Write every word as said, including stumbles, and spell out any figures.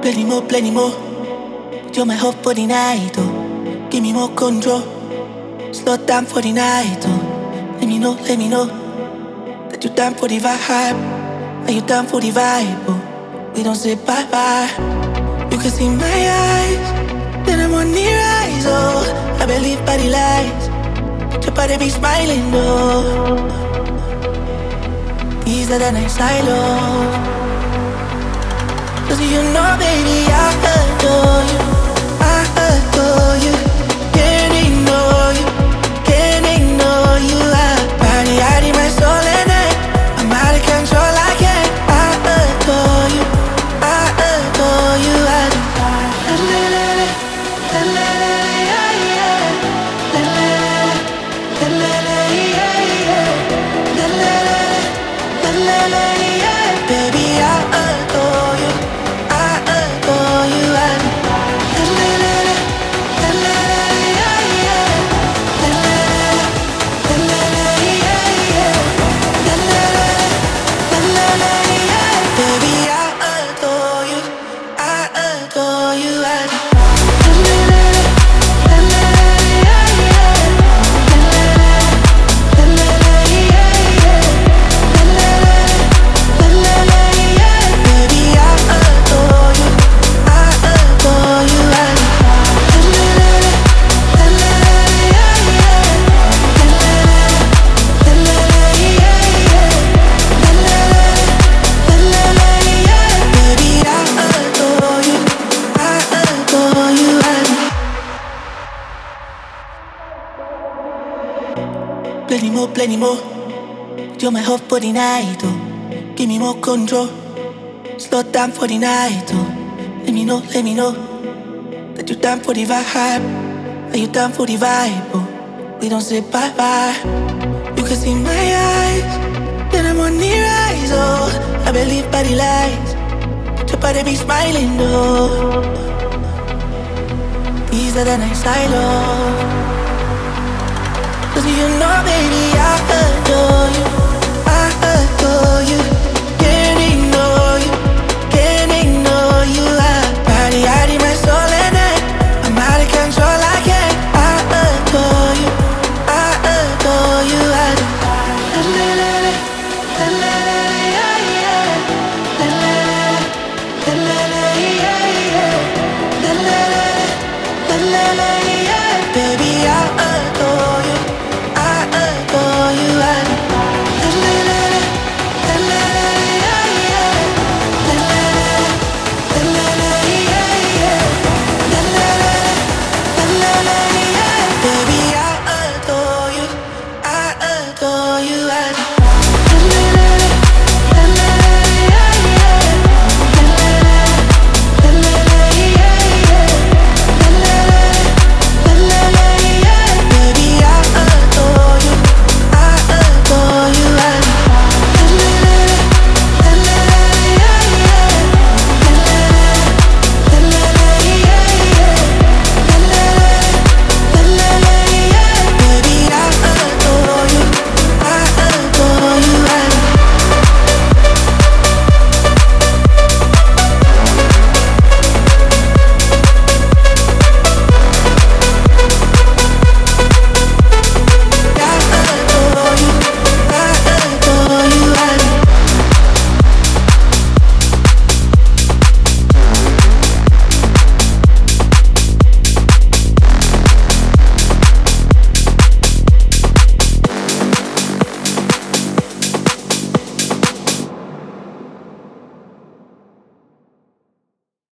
Plenty more, plenty more. You're my hope for the night, oh. Give me more control. Slow down for the night, oh. Let me know, let me know that you're down for the vibe. Are you down for the vibe, oh? We don't say bye-bye. You can see my eyes, then I'm on the rise, oh. I believe by the lights, your body be smiling, oh. These are the nights I love. Cause you know, baby, I adore you, I adore you. Can't ignore you, can't ignore you. I body out in my soul and I, I'm out of control, I can't. I adore you, I adore you. I do. La la la la, la la la, yeah yeah. La la la, la la la, yeah yeah. La la la, la la la, yeah. Baby, I adore you, I adore you. I do. La la la la, la la la, yeah yeah. La la la, la la la, yeah yeah. La la la, la la la, yeah. Baby, I adore you, I adore you. I do. Plenty more, plenty more. You're my hope for the night, oh. Give me more control. Slow down for the night, oh. Let me know, let me know that you're down for the vibe. Are you down for the vibe, oh? We don't say bye-bye. You can see my eyes, then I'm on the rise, oh. I believe by the lights, your body be smiling, oh. These are the nights I love. Cause you know, baby, I adore you, I adore you.